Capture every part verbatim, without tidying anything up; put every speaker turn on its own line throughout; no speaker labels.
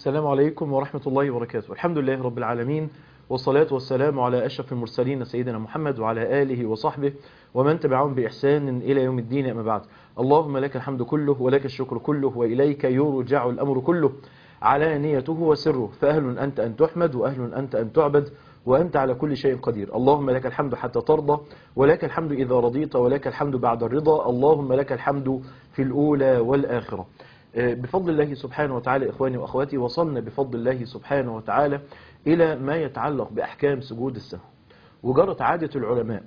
السلام عليكم ورحمة الله وبركاته. الحمد لله رب العالمين، والصلاة والسلام على أشرف المرسلين سيدنا محمد وعلى آله وصحبه ومن تبعهم بإحسان إلى يوم الدين. أما بعد، اللهم لك الحمد كله ولك الشكر كله وإليك يرجع الأمر كله، علانيته وسره، فأهل أنت أن تحمد وأهل أنت أن تعبد وأنت على كل شيء قدير. اللهم لك الحمد حتى ترضى، ولك الحمد إذا رضيت، ولك الحمد بعد الرضا. اللهم لك الحمد في الأولى والآخرة. بفضل الله سبحانه وتعالى إخواني وأخواتي، وصلنا بفضل الله سبحانه وتعالى إلى ما يتعلق بأحكام سجود السهو. وجرت عادة العلماء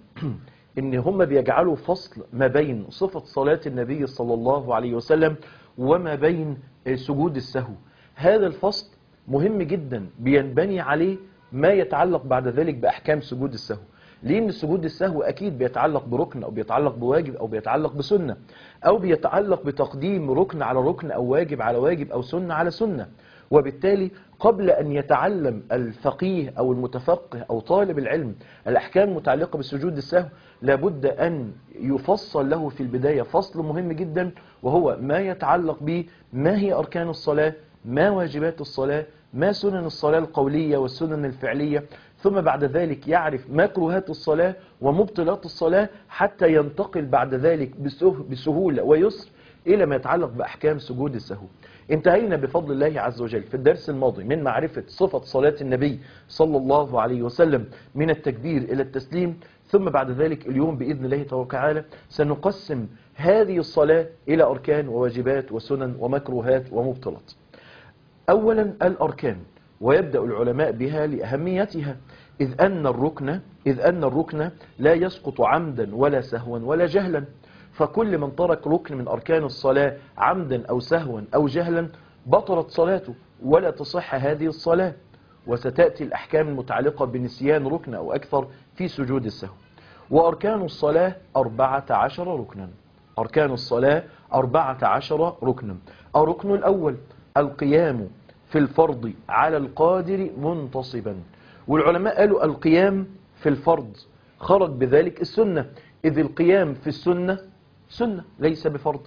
إن هم بيجعلوا فصل ما بين صفة صلاة النبي صلى الله عليه وسلم وما بين سجود السهو. هذا الفصل مهم جدا، بينبني عليه ما يتعلق بعد ذلك بأحكام سجود السهو. لأن سجود السهو أكيد بيتعلق بركن أو بيتعلق بواجب أو بيتعلق بسنة، أو بيتعلق بتقديم ركن على ركن أو واجب على واجب أو سنة على سنة. وبالتالي قبل أن يتعلم الفقيه أو المتفقه أو طالب العلم الأحكام المتعلقة بسجود السهو، لابد أن يفصل له في البداية فصل مهم جدا، وهو ما يتعلق به ما هي أركان الصلاة، ما واجبات الصلاة، ما سنن الصلاة القولية والسنن الفعلية، ثم بعد ذلك يعرف مكروهات الصلاة ومبطلات الصلاة، حتى ينتقل بعد ذلك بسهولة ويسر إلى ما يتعلق بأحكام سجود السهو. انتهينا بفضل الله عز وجل في الدرس الماضي من معرفة صفة صلاة النبي صلى الله عليه وسلم من التكبير إلى التسليم، ثم بعد ذلك اليوم بإذن الله تعالى سنقسم هذه الصلاة إلى أركان وواجبات وسنن ومكروهات ومبطلات. أولا الأركان، ويبدأ العلماء بها لأهميتها، إذ أن الركن إذ أن الركن لا يسقط عمدا ولا سهوا ولا جهلا، فكل من ترك ركن من أركان الصلاة عمدا أو سهوا أو جهلا بطلت صلاته ولا تصح هذه الصلاة. وستأتي الأحكام المتعلقة بنسيان ركن أو أكثر في سجود السهو. وأركان الصلاة أربعة عشر ركنا. أركان الصلاة أربعة عشر ركنا. الركن الأول القيام في الفرض على القادر منتصبا. والعلماء قالوا القيام في الفرض خرج بذلك السنة، إذ القيام في السنة سنة ليس بفرض.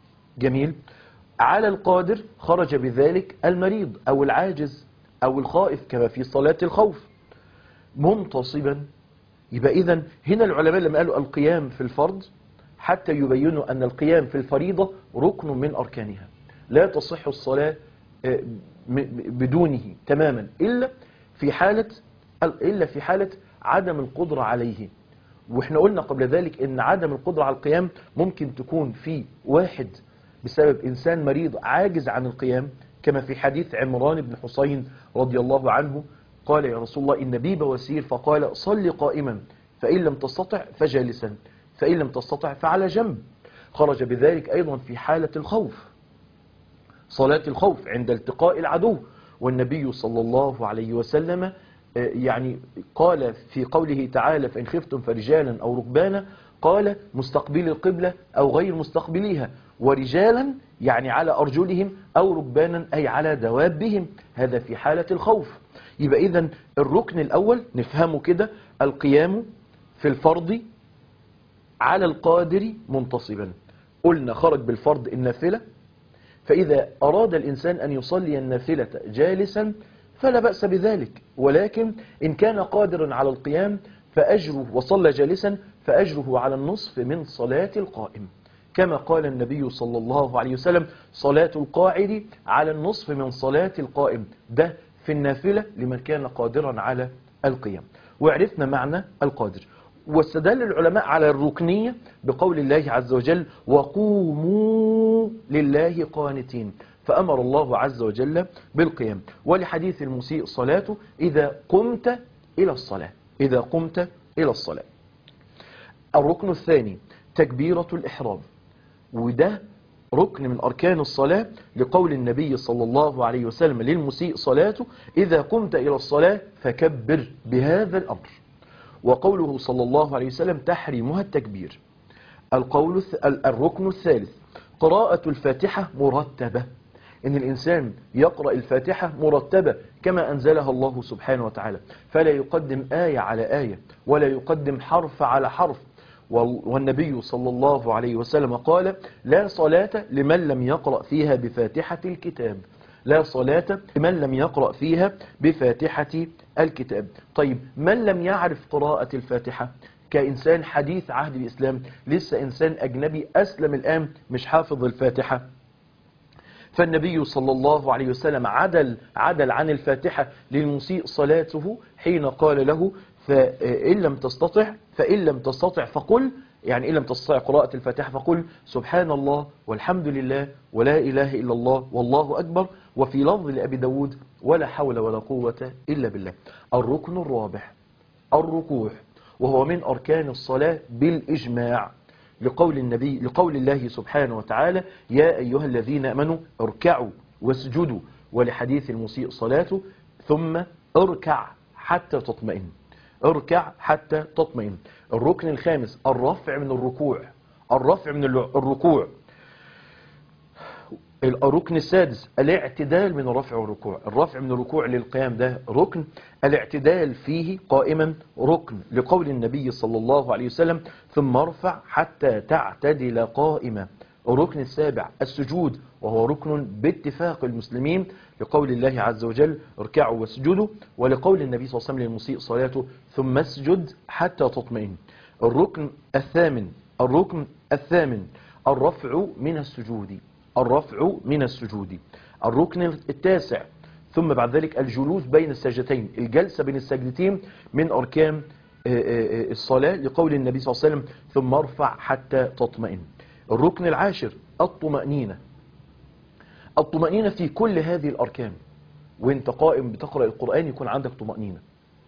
جميل. على القادر خرج بذلك المريض أو العاجز أو الخائف كما في صلاة الخوف. منتصبا، يبقى إذن هنا العلماء لما قالوا القيام في الفرض حتى يبينوا أن القيام في الفريضة ركن من أركانها، لا تصح الصلاة بدونه تماما إلا في حالة إلا في حالة عدم القدرة عليه. واحنا قلنا قبل ذلك ان عدم القدرة على القيام ممكن تكون في واحد بسبب انسان مريض عاجز عن القيام، كما في حديث عمران بن حسين رضي الله عنه قال يا رسول الله إن بي بواسير، فقال صل قائما فإن لم تستطع فجالسا فإن لم تستطع فعلى جنب. خرج بذلك أيضا في حالة الخوف، صلاة الخوف عند التقاء العدو. والنبي صلى الله عليه وسلم يعني قال في قوله تعالى فإن خفتم فرجالا أو ركبانا، قال مستقبل القبلة أو غير مستقبليها، ورجالا يعني على أرجلهم، أو ركبانا أي على دوابهم، هذا في حالة الخوف. يبقى إذن الركن الأول نفهمه كده، القيام في الفرض على القادر منتصبا. قلنا خرج بالفرض النافلة، فإذا أراد الإنسان أن يصلي النافلة جالسا فلا بأس بذلك، ولكن إن كان قادرا على القيام فأجره وصلى جالسا فأجره على النصف من صلاة القائم، كما قال النبي صلى الله عليه وسلم صلاة القاعد على النصف من صلاة القائم. ده في النافلة لمن كان قادرا على القيام. وعرفنا معنى القادر. واستدل العلماء على الركنية بقول الله عز وجل وقوموا لله قانتين، فأمر الله عز وجل بالقيام. ولحديث المسيء صلاته إذا قمت إلى الصلاة إذا قمت إلى الصلاة. الركن الثاني تكبيرة الإحرام، وده ركن من أركان الصلاة لقول النبي صلى الله عليه وسلم للمسيء صلاته إذا قمت إلى الصلاة فكبر بهذا الأمر. وقوله صلى الله عليه وسلم تحريمها التكبير. القول الركن الثالث قراءة الفاتحة مرتبة، إن الإنسان يقرأ الفاتحة مرتبة كما أنزلها الله سبحانه وتعالى، فلا يقدم آية على آية ولا يقدم حرف على حرف. والنبي صلى الله عليه وسلم قال لا صلاة لمن لم يقرأ فيها بفاتحة الكتاب. لا صلاة من لم يقرأ فيها بفاتحة الكتاب. طيب من لم يعرف قراءة الفاتحة كإنسان حديث عهد الإسلام، لسه إنسان أجنبي أسلم الآن مش حافظ الفاتحة، فالنبي صلى الله عليه وسلم عدل عدل عن الفاتحة للمسيء صلاته حين قال له فإن لم تستطع فإن لم تستطع فقل، يعني إن لم تستطع قراءة الفاتحة فقل سبحان الله والحمد لله ولا إله إلا الله والله أكبر، وفي لفظ لأبي داود ولا حول ولا قوة إلا بالله. الركن الرابع الركوع، وهو من أركان الصلاة بالإجماع، لقول النبي لقول الله سبحانه وتعالى يا أيها الذين آمنوا اركعوا واسجدوا، ولحديث المسيء صلاته ثم اركع حتى تطمئن، اركع حتى تطمئن. الركن الخامس الرفع من الركوع، الرفع من الركوع. الركن السادس الاعتدال من الرفع والركوع، الرفع من الركوع للقيام ده ركن، الاعتدال فيه قائما ركن، لقول النبي صلى الله عليه وسلم ثم ارفع حتى تعتدل قائما. الركن السابع السجود، وهو ركن باتفاق المسلمين، لقول الله عز وجل اركعوا واسجدوا، ولقول النبي صلى الله عليه وسلم للمسيء صلاته ثم اسجد حتى تطمئن. الركن الثامن الركن الثامن الرفع من السجود، الرفع من السجود. الركن التاسع ثم بعد ذلك الجلوس بين السجدتين، الجلسة بين السجدتين من أركان الصلاة، لقول النبي صلى الله عليه وسلم ثم ارفع حتى تطمئن. الركن العاشر الطمأنينة، الطمأنينة في كل هذه الأركان، وانت قائم بتقرأ القرآن يكون عندك طمأنينة،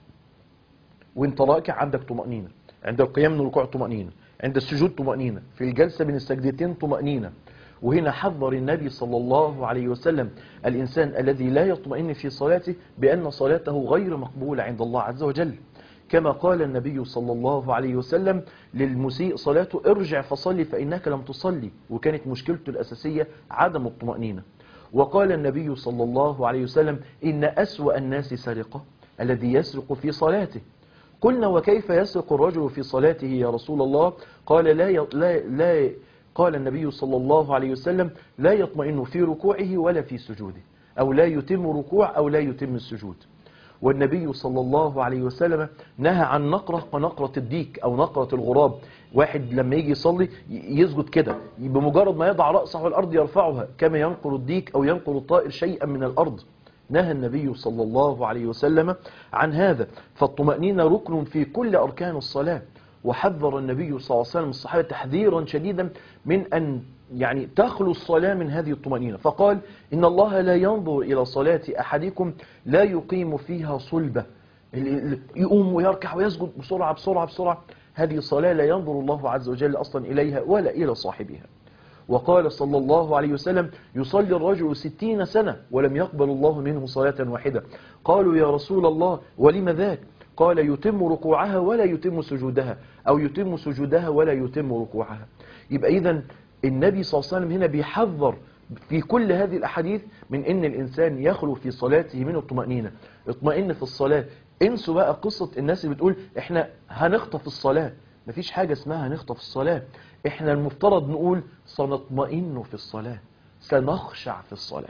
وانت راكع عندك طمأنينة، عند القيام من الركوع طمأنينة، عند السجود طمأنينة، في الجلسة بين السجدتين طمأنينة. وهنا حذر النبي صلى الله عليه وسلم الإنسان الذي لا يطمئن في صلاته بأن صلاته غير مقبولة عند الله عز وجل، كما قال النبي صلى الله عليه وسلم للمسيء صلاته ارجع فصلي فإنك لم تصلي، وكانت مشكلته الأساسية عدم الطمأنينة. وقال النبي صلى الله عليه وسلم إن أسوأ الناس سرقة الذي يسرق في صلاته. قلنا وكيف يسرق الرجل في صلاته يا رسول الله؟ قال لا ي... لا لا قال النبي صلى الله عليه وسلم لا يطمئن في ركوعه ولا في سجوده، أو لا يتم ركوع أو لا يتم السجود. والنبي صلى الله عليه وسلم نهى عن نقرة كنقرة الديك أو نقرة الغراب، واحد لما يجي يصلي يسجد كده بمجرد ما يضع رأسه على الأرض يرفعها كما ينقر الديك أو ينقر الطائر شيئا من الأرض. نهى النبي صلى الله عليه وسلم عن هذا. فالطمأنينة ركن في كل أركان الصلاة، وحذر النبي صلى الله عليه وسلم الصحابة تحذيرا شديدا من أن يعني تخلو الصلاة من هذه الطمأنينة، فقال إن الله لا ينظر إلى صلاة أحدكم لا يقيم فيها صلبة، يقوم ويركع ويسجد بسرعة بسرعة بسرعة، هذه صلاة لا ينظر الله عز وجل أصلا إليها ولا إلى صاحبها. وقال صلى الله عليه وسلم يصلي الرجل ستين سنة ولم يقبل الله منه صلاة واحدة. قالوا يا رسول الله ولم ذاك؟ قال يتم ركوعها ولا يتم سجودها، أو يتم سجودها ولا يتم ركوعها. يبقى إذن النبي صلى الله عليه وسلم هنا بيحذر في كل هذه الأحاديث من أن الإنسان يخلو في صلاته من الطمأنينة. اطمئن في الصلاة. انسوا بقى قصة الناس اللي بتقول احنا هنخطف الصلاة، مفيش حاجة اسمها هنخطف الصلاة. احنا المفترض نقول سنطمئن في الصلاة، سنخشع في الصلاة.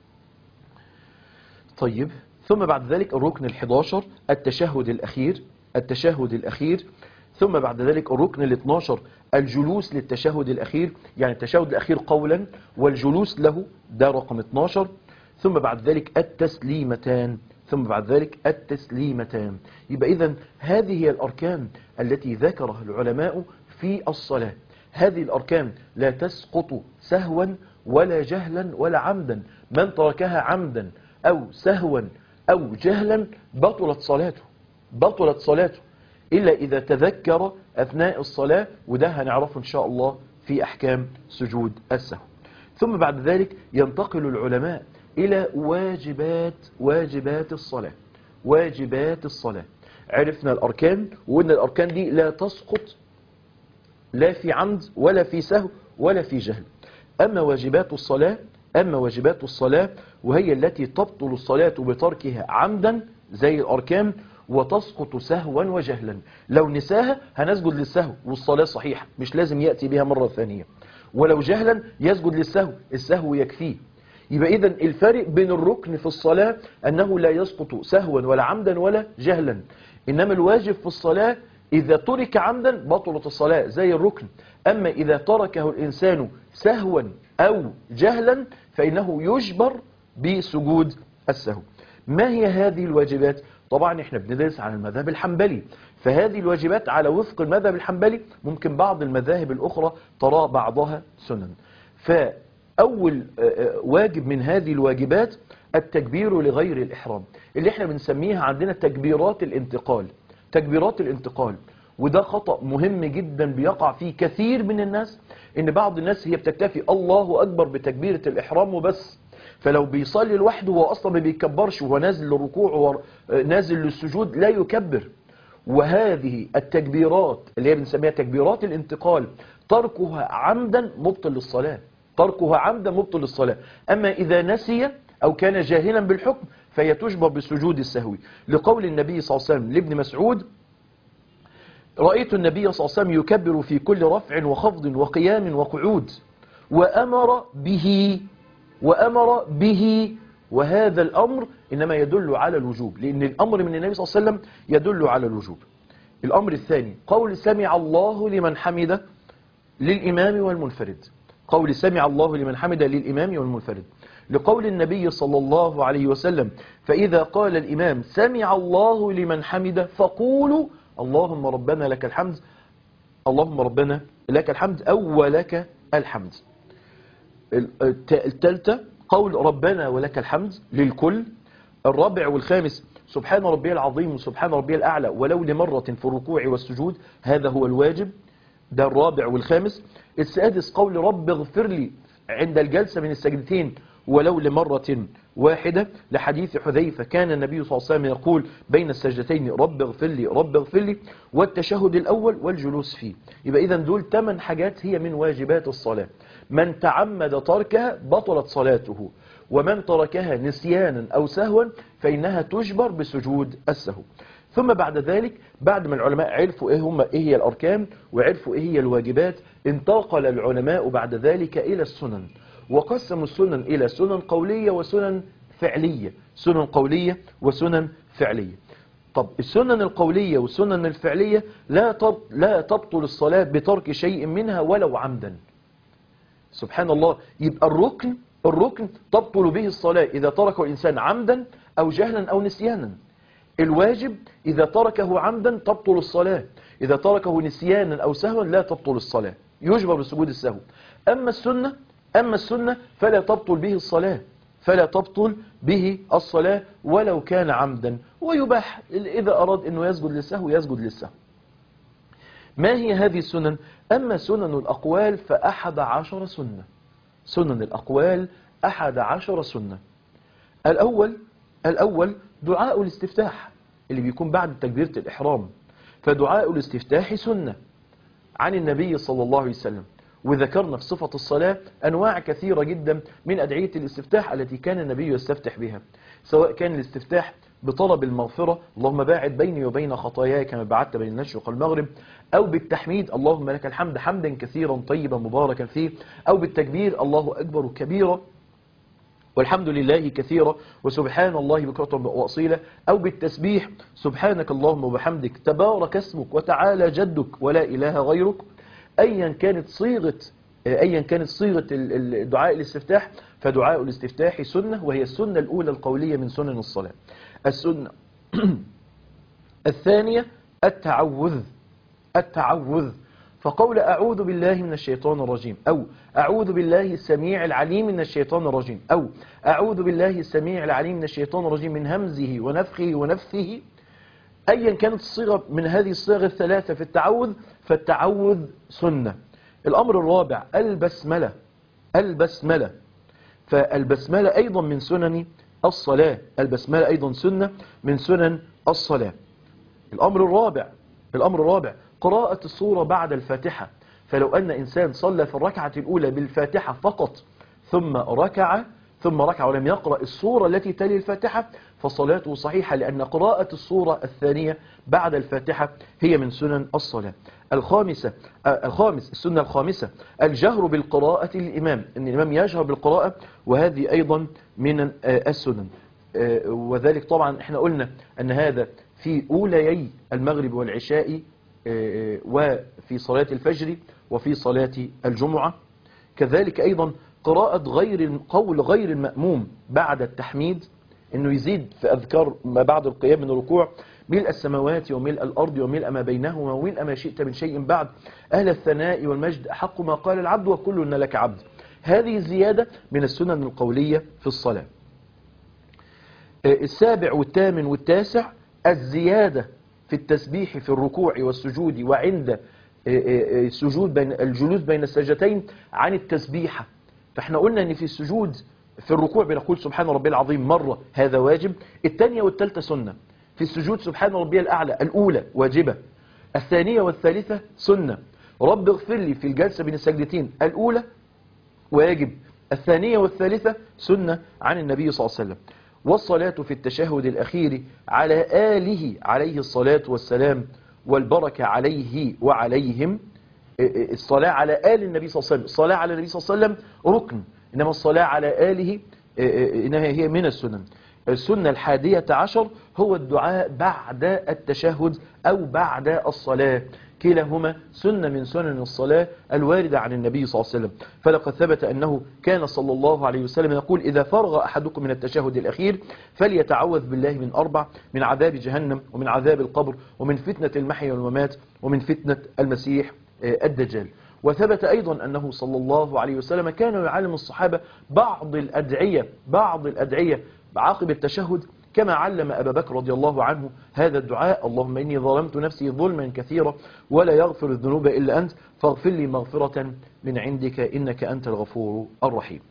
طيب ثم بعد ذلك الركن الحداشر التشهد الأخير، التشهد الأخير. ثم بعد ذلك الركن الاثناشر الجلوس للتشهد الأخير، يعني التشهد الأخير قولا والجلوس له، ده رقم اثناشر. ثم بعد ذلك التسليمتان، ثم بعد ذلك التسليمتان. يبقى إذن هذه هي الأركان التي ذكرها العلماء في الصلاة. هذه الأركان لا تسقط سهوا ولا جهلا ولا عمدا، من تركها عمدا أو سهوا أو جهلا بطلت صلاته، بطلت صلاته إلا إذا تذكر أثناء الصلاة، وده هنعرفه إن شاء الله في أحكام سجود السهو. ثم بعد ذلك ينتقل العلماء إلى واجبات واجبات الصلاة، واجبات الصلاة. عرفنا الأركان، وإن الأركان دي لا تسقط لا في عمد ولا في سهو ولا في جهل. أما واجبات الصلاة أما واجبات الصلاة وهي التي تبطل الصلاة بتركها عمدا زي الأركان، وتسقط سهوا وجهلا. لو نساها هنسجد للسهو والصلاة صحيحة، مش لازم يأتي بها مرة ثانية. ولو جهلا يسجد للسهو، السهو يكفيه. يبقى إذن الفرق بين الركن في الصلاة أنه لا يسقط سهوا ولا عمدا ولا جهلا، إنما الواجب في الصلاة إذا ترك عمدا بطلت الصلاة زي الركن، أما إذا تركه الإنسان سهوا أو جهلا فإنه يجبر بسجود السهو. ما هي هذه الواجبات؟ طبعا احنا بندرس عن المذهب الحنبلي، فهذه الواجبات على وفق المذهب الحنبلي، ممكن بعض المذاهب الأخرى ترى بعضها سنن. فأول واجب من هذه الواجبات التكبير لغير الإحرام، اللي احنا بنسميها عندنا تكبيرات الانتقال. تكبيرات الانتقال وده خطأ مهم جدا بيقع فيه كثير من الناس، ان بعض الناس هي بتكتفي الله أكبر بتكبيرة الإحرام وبس، فلو بيصلي لوحده هو أصلا ما بيكبرش، وهو نازل للركوع ونازل للسجود لا يكبر. وهذه التكبيرات اللي هي بنسميها تكبيرات الانتقال تركها عمدا مبطل للصلاة، تركها عمدا مبطل للصلاة. أما إذا نسي أو كان جاهلا بالحكم فهي تجبر بسجود السهو، لقول النبي صلى الله عليه وسلم لابن مسعود: رأيت النبي صلى الله عليه وسلم يكبر في كل رفع وخفض وقيام وقعود، وأمر به وأمر به وهذا الأمر إنما يدل على الوجوب، لأن الأمر من النبي صلى الله عليه وسلم يدل على الوجوب. الأمر الثاني قول سمع الله لمن حمده للإمام والمنفرد، قول سمع الله لمن حمده للإمام والمنفرد، لقول النبي صلى الله عليه وسلم: فإذا قال الإمام سمع الله لمن حمده فقولوا اللهم ربنا لك الحمد، اللهم ربنا لك الحمد أو ولك الحمد. الثالثة قول ربنا ولك الحمد للكل. الرابع والخامس سبحان ربي العظيم وسبحان ربي الأعلى ولو لمرة في الركوع والسجود، هذا هو الواجب، ده الرابع والخامس. السادس قول رب اغفر لي عند الجلسة من السجدتين ولو لمرة واحدة، لحديث حذيفة كان النبي صلى الله عليه وسلم يقول بين السجدتين رب اغفر لي رب اغفر لي، والتشهد الأول والجلوس فيه. يبقى إذن دول ثمان حاجات هي من واجبات الصلاة، من تعمد تركها بطلت صلاته، ومن تركها نسيانا أو سهوا فإنها تجبر بسجود السهو. ثم بعد ذلك بعد ما العلماء عرفوا إيه, هم إيه هي الأركان وعرفوا إيه هي الواجبات، انتقل العلماء بعد ذلك إلى السنن، وقسموا السنن إلى سنن قولية وسنن فعلية، سنن قولية وسنن فعلية. طب السنن القولية والسنن الفعلية لا لا تبطل الصلاة بترك شيء منها ولو عمدا. سبحان الله، يبقى الركن الركن تبطل به الصلاة إذا تركه الإنسان عمدا أو جهلا أو نسيانا. الواجب إذا تركه عمدا تبطل الصلاة، إذا تركه نسيانا أو سهوا لا تبطل الصلاة، يجبر بسجود السهو. أما السنة أما السنة فلا تبطل به الصلاة، فلا تبطل به الصلاة ولو كان عمدا، ويباح إذا أراد أنه يسجد للسهو يسجد للسهو. ما هي هذه السنن؟ أما سنن الأقوال فأحد عشر سنة، سنن الأقوال أحد عشر سنة. الأول الأول دعاء الاستفتاح اللي بيكون بعد تكبيرة الإحرام، فدعاء الاستفتاح سنة عن النبي صلى الله عليه وسلم. وذكرنا في صفة الصلاة أنواع كثيرة جدا من أدعية الاستفتاح التي كان النبي يستفتح بها، سواء كان الاستفتاح بطلب المغفرة اللهم باعد بيني وبين خطاياي كما بعدت بين المشرق والمغرب، أو بالتحميد اللهم لك الحمد حمدا كثيرا طيبا مباركا فيه، أو بالتكبير الله أكبر كبيرا والحمد لله كثيرا وسبحان الله بكرة وأصيلا، أو بالتسبيح سبحانك اللهم وبحمدك تبارك اسمك وتعالى جدك ولا إله غيرك. أيا كانت صيغة أيا كانت صيغة الدعاء الاستفتاح فدعاء الاستفتاح سنة، وهي السنة الأولى القولية من سنن الصلاة. السنة الثانية التعوذ التعوذ فقول أعوذ بالله من الشيطان الرجيم، أو أعوذ بالله السميع العليم من الشيطان الرجيم، أو أعوذ بالله السميع العليم من الشيطان الرجيم من همزه ونفخه ونفثه. أيا كانت الصيغة من هذه الصيغ الثلاثة في التعوذ فالتعوذ سنة. الأمر الرابع البسملة البسملة فالبسملة أيضا من سنن الصلاة، البسملة أيضا سنة من سنن الصلاة. الأمر الرابع الأمر الرابع قراءة السورة بعد الفاتحة، فلو أن إنسان صلى في الركعة الأولى بالفاتحة فقط ثم ركع ثم ركع ولم يقرأ السورة التي تلي الفاتحة فصلاته صحيحة، لأن قراءة السورة الثانية بعد الفاتحة هي من سنن الصلاة. الخامسة الخامس السنة الخامسة الجهر بالقراءة للإمام، أن الإمام يجهر بالقراءة، وهذه أيضا من السنن. وذلك طبعا احنا قلنا أن هذا في أوليي المغرب والعشاء وفي صلاة الفجر وفي صلاة الجمعة. كذلك أيضا قراءة غير قول غير المأموم بعد التحميد، انه يزيد في اذكار ما بعد القيام من الركوع: ملء السماوات وملء الارض وملء ما بينهما وملء ما شئت من شيء بعد، اهل الثناء والمجد احق ما قال العبد وكلنا لك عبد. هذه زيادة من السنن القولية في الصلاة. السابع والثامن والتاسع الزيادة في التسبيح في الركوع والسجود وعند السجود بين الجلوس بين السجدتين عن التسبيحة. فاحنا قلنا ان في السجود في الركوع بنقول سبحان ربي العظيم مرة، هذا واجب. الثانية والثالثة سنة. في السجود سبحان ربي الأعلى الأولى واجبة، الثانية والثالثة سنة. رب اغفر لي في الجلسة بين السجدتين الأولى واجب، الثانية والثالثة سنة عن النبي صلى الله عليه وسلم. والصلاة في التشهد الأخير على آله عليه الصلاة والسلام والبركة عليه وعليهم. الصلاة على آل النبي صلى الله عليه وسلم، الصلاة على النبي صلى الله عليه وسلم ركن، إنما الصلاة على آله إنها هي من السنن. السنة الحادية عشر هو الدعاء بعد التشهد أو بعد الصلاة، كلاهما سنة من سنن الصلاة الواردة عن النبي صلى الله عليه وسلم. فلقد ثبت أنه كان صلى الله عليه وسلم يقول: إذا فرغ أحدكم من التشهد الأخير فليتعوذ بالله من أربع: من عذاب جهنم ومن عذاب القبر ومن فتنة المحيا والممات ومن فتنة المسيح الدجال. وثبت أيضا أنه صلى الله عليه وسلم كان يعلم الصحابة بعض الأدعية بعض الأدعية بعقب التشهد، كما علم أبا بكر رضي الله عنه هذا الدعاء: اللهم إني ظلمت نفسي ظلما كثيرا ولا يغفر الذنوب إلا أنت فاغفر لي مغفرة من عندك إنك أنت الغفور الرحيم.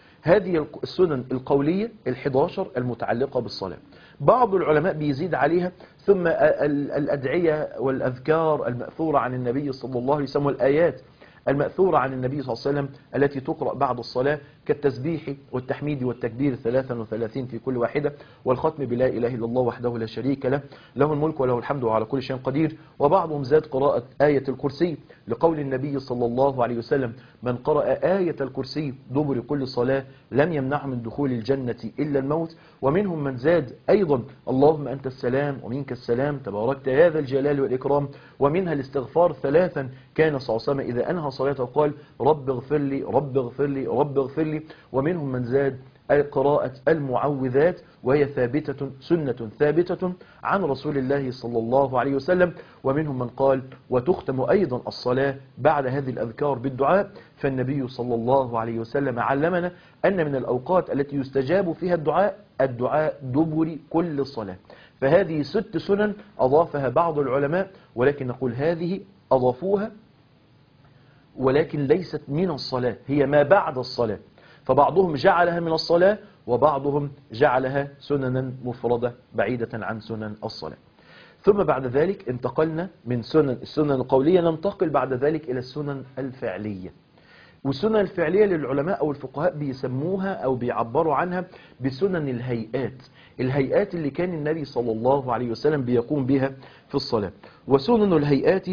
هذه السنن القولية الحداشر المتعلقة بالصلاة. بعض العلماء بيزيد عليها: ثم الأدعية والأذكار المأثورة عن النبي صلى الله عليه وسلم والآيات المأثورة عن النبي صلى الله عليه وسلم التي تقرأ بعد الصلاة، كالتسبيح والتحميد والتكبير ثلاثا وثلاثين في كل واحدة، والختم بلا إله إلا الله وحده لا شريك له له الملك وله الحمد وعلى كل شيء قدير. وبعضهم زاد قراءة آية الكرسي لقول النبي صلى الله عليه وسلم: من قرأ آية الكرسي دبر كل صلاة لم يمنع من دخول الجنة إلا الموت. ومنهم من زاد أيضا: اللهم أنت السلام ومنك السلام تباركت يا ذا الجلال والإكرام. ومنها الاستغفار ثلاثا، كان صلى الله عليه وسلم إذا أنهى صلاته قال: رب اغفر لي رب اغفر لي رب اغفر لي. ومنهم من زاد قراءة المعوذات، وهي ثابتة سنة ثابتة عن رسول الله صلى الله عليه وسلم. ومنهم من قال: وتختم أيضا الصلاة بعد هذه الأذكار بالدعاء، فالنبي صلى الله عليه وسلم علمنا أن من الأوقات التي يستجاب فيها الدعاء الدعاء دبر كل صلاة. فهذه ست سنن أضافها بعض العلماء، ولكن نقول هذه أضافوها ولكن ليست من الصلاة، هي ما بعد الصلاة. فبعضهم جعلها من الصلاة وبعضهم جعلها سننا مفردة بعيدة عن سنن الصلاة. ثم بعد ذلك انتقلنا من سنن السنن القولية، ننتقل بعد ذلك إلى السنن الفعلية. والسنن الفعلية للعلماء أو الفقهاء بيسموها أو بيعبروا عنها بسنن الهيئات، الهيئات اللي كان النبي صلى الله عليه وسلم بيقوم بها في الصلاة. وسنن الهيئات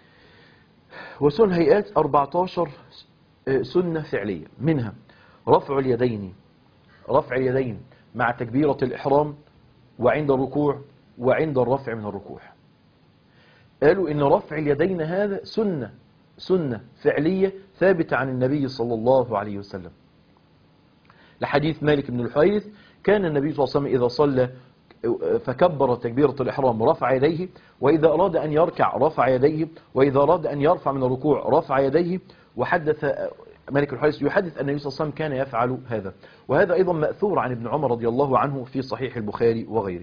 وسنن الهيئات أربعة عشر سنة فعلية، منها رفع اليدين رفع اليدين مع تكبيرة الإحرام وعند الركوع وعند الرفع من الركوع. قالوا إن رفع اليدين هذا سنة سنة فعلية ثابتة عن النبي صلى الله عليه وسلم، لحديث مالك بن الحويرث: كان النبي صلى الله عليه وسلم إذا صلى فكبر تكبيرة الإحرام رفع يديه، وإذا أراد أن يركع رفع يديه، وإذا أراد أن يرفع من الركوع رفع يديه. وحدث مالك الحويرث يحدث أن النبي صلى الله عليه وسلم كان يفعل هذا. وهذا أيضا مأثور عن ابن عمر رضي الله عنه في صحيح البخاري وغيره.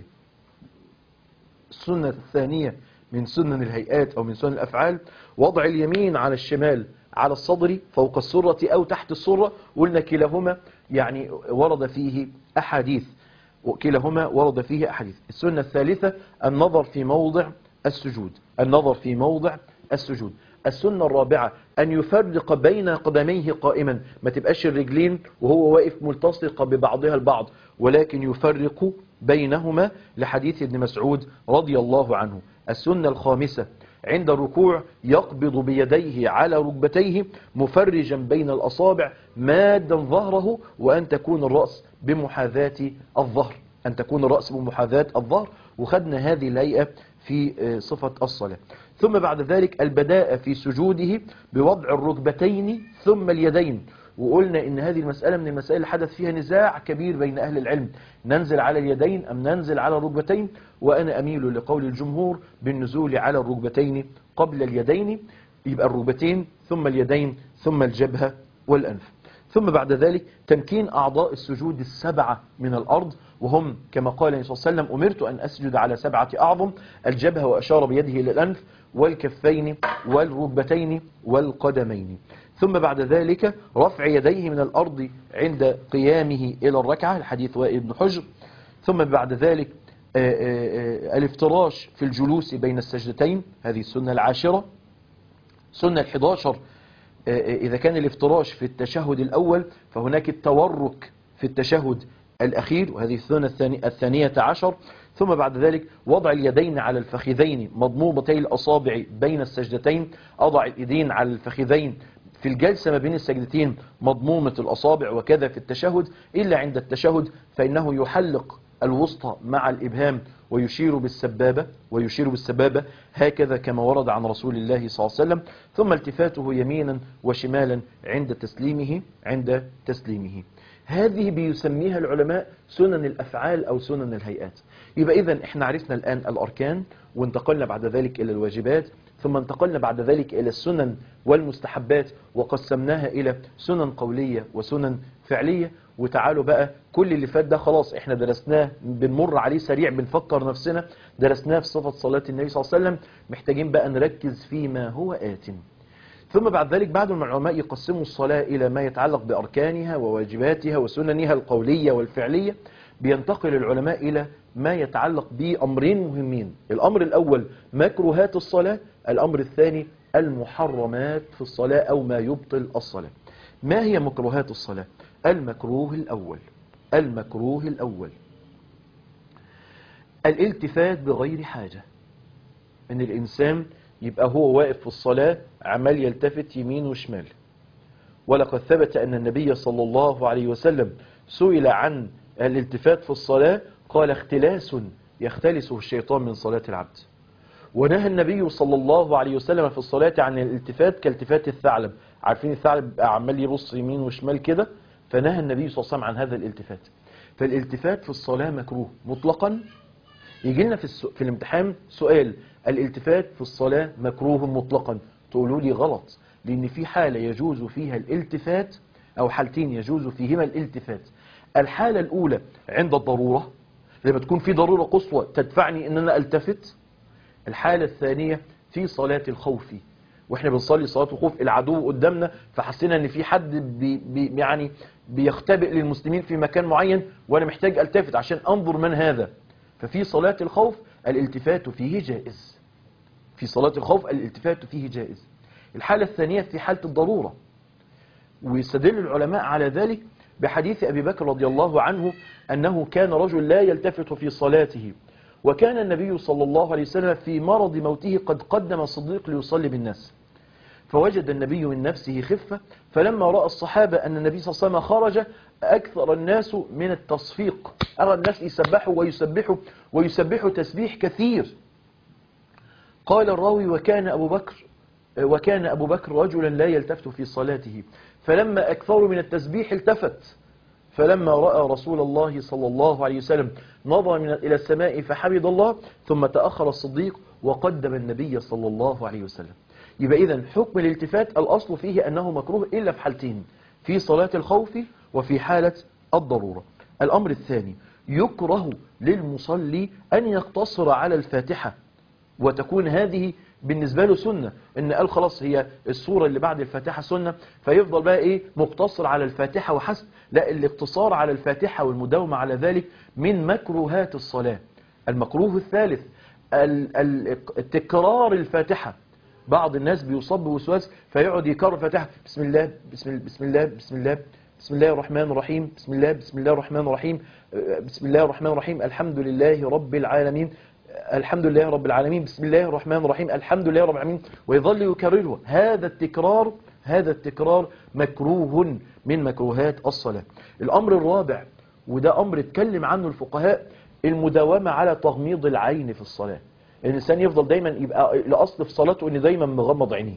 السنة الثانية من سنن الهيئات أو من سنن الأفعال وضع اليمين على الشمال على الصدر فوق السرة أو تحت السرة. قلنا كلاهما يعني ورد فيه أحاديث وكلاهما ورد فيه أحاديث. السنة الثالثة النظر في موضع السجود النظر في موضع السجود. السنة الرابعة أن يفرق بين قدميه قائما، ما تبقاش الرجلين وهو واقف ملتصقة ببعضها البعض، ولكن يفرق بينهما لحديث ابن مسعود رضي الله عنه. السنة الخامسة عند الركوع يقبض بيديه على ركبتيه مفرجا بين الأصابع مادا ظهره، وأن تكون الرأس بمحاذاة الظهر، أن تكون الرأس بمحاذاة الظهر. وخدنا هذه الهيئة في صفة الصلاة. ثم بعد ذلك البداء في سجوده بوضع الركبتين ثم اليدين، وقلنا إن هذه المسألة من المسائل اللي حدث فيها نزاع كبير بين أهل العلم، ننزل على اليدين أم ننزل على الركبتين، وأنا أميل لقول الجمهور بالنزول على الركبتين قبل اليدين، يبقى الركبتين ثم اليدين ثم الجبهة والأنف. ثم بعد ذلك تمكين أعضاء السجود السبعة من الأرض، وهم كما قال النبي صلى الله عليه وسلم أمرت أن أسجد على سبعة أعظم: الجبهة وأشار بيده إلى الأنف والكفين والركبتين والقدمين. ثم بعد ذلك رفع يديه من الأرض عند قيامه إلى الركعة، الحديث وائل بن حجر. ثم بعد ذلك الافتراش في الجلوس بين السجدتين، هذه السنة العاشرة. سنة الحداشر إذا كان الافتراش في التشهد الأول فهناك التورك في التشهد الأخير، وهذه السنة الثانية عشر. ثم بعد ذلك وضع اليدين على الفخذين مضمومتي الأصابع بين السجدتين، أضع اليدين على الفخذين في الجلسة ما بين السجدتين مضمومة الأصابع، وكذا في التشهد، إلا عند التشهد فإنه يحلق الوسطى مع الإبهام ويشير بالسبابة ويشير بالسبابة هكذا كما ورد عن رسول الله صلى الله عليه وسلم. ثم التفاته يمينا وشمالا عند تسليمه عند تسليمه. هذه بيسميها العلماء سنن الأفعال أو سنن الهيئات. يبقى إذن إحنا عرفنا الآن الأركان، وانتقلنا بعد ذلك إلى الواجبات، ثم انتقلنا بعد ذلك إلى السنن والمستحبات، وقسمناها إلى سنن قولية وسنن فعلية. وتعالوا بقى كل اللي فات ده خلاص احنا درسناه، بنمر عليه سريع، بنفكر نفسنا، درسناه في صفة صلاة النبي صلى الله عليه وسلم، محتاجين بقى نركز فيما هو آت. ثم بعد ذلك بعد ما العلماء يقسموا الصلاة إلى ما يتعلق بأركانها وواجباتها وسننها القولية والفعلية، بينتقل العلماء إلى ما يتعلق بأمرين مهمين. الأمر الأول مكروهات الصلاة، الأمر الثاني المحرمات في الصلاة أو ما يبطل الصلاة. ما هي مكروهات الصلاة؟ المكروه الأول المكروه الأول الالتفات بغير حاجة، ان الانسان يبقى هو واقف في الصلاة عمال يلتفت يمين وشمال. ولقد ثبت ان النبي صلى الله عليه وسلم سئل عن الالتفات في الصلاة قال: اختلاس يختلسه الشيطان من صلاة العبد. ونهى النبي صلى الله عليه وسلم في الصلاة عن الالتفات كالتفات الثعلب، عارفين الثعلب عمال يبص يمين وشمال كده، فنهى النبي صلى الله عليه وسلم عن هذا الالتفات. فالالتفات في الصلاة مكروه مطلقا. يجي لنا في, السو... في الامتحان سؤال: الالتفات في الصلاة مكروه مطلقا، تقولوا لي غلط، لأن في حالة يجوز فيها الالتفات، أو حالتين يجوز فيهما الالتفات. الحالة الأولى عند الضرورة، لما تكون في ضرورة قصوى تدفعني أن أنا ألتفت. الحالة الثانية في صلاة الخوف، واحنا بنصلي صلاة الخوف، العدو قدامنا فحسينا ان في حد بي بي يعني بيختبئ للمسلمين في مكان معين، وانا محتاج التفت عشان انظر من هذا. ففي صلاة الخوف الالتفات فيه جائز، في صلاة الخوف الالتفات فيه جائز. الحالة الثانية في حالة الضرورة، ويستدل العلماء على ذلك بحديث أبي بكر رضي الله عنه أنه كان رجل لا يلتفت في صلاته، وكان النبي صلى الله عليه وسلم في مرض موته قد قدم الصديق ليصلي بالناس، فوجد النبي من نفسه خفة، فلما رأى الصحابة أن النبي صلى الله عليه وسلم خرج أكثر الناس من التصفيق، أرى الناس يسبحوا ويسبحوا ويسبحوا تسبيح كثير. قال الراوي: وكان أبو بكر وكان أبو بكر رجلا لا يلتفت في صلاته، فلما أكثروا من التسبيح التفت، فلما رأى رسول الله صلى الله عليه وسلم نظر من إلى السماء فحمد الله، ثم تأخر الصديق وقدم النبي صلى الله عليه وسلم. يبقى إذن حكم الالتفات الأصل فيه أنه مكروه إلا في حالتين: في صلاة الخوف وفي حالة الضرورة. الأمر الثاني: يكره للمصلي أن يقتصر على الفاتحة، وتكون هذه بالنسبة له سنة، إن قال خلاص هي السورة اللي بعد الفاتحة سنة، فيفضل بقى إيه مقتصر على الفاتحة وحسب. لا، الاقتصار على الفاتحة والمداومة على ذلك من مكروهات الصلاة. المكروه الثالث التكرار الفاتحة. بعض الناس بيصاب بوسواس فيقعد يكرر الفاتحة: بسم الله بسم الله بسم الله بسم الله، بسم الله الرحمن الرحيم، بسم الله بسم الله الرحمن الرحيم، بسم الله الرحمن الرحيم، الحمد لله رب العالمين، الحمد لله رب العالمين، بسم الله الرحمن الرحيم، الحمد لله رب العالمين، ويظل يكرره. هذا التكرار هذا التكرار مكروه من مكروهات الصلاة. الأمر الرابع، وده أمر اتكلم عنه الفقهاء، المداومة على تغميض العين في الصلاة. الإنسان يفضل دايما يبقى الأصل في صلاته إن دايما مغمض عينيه.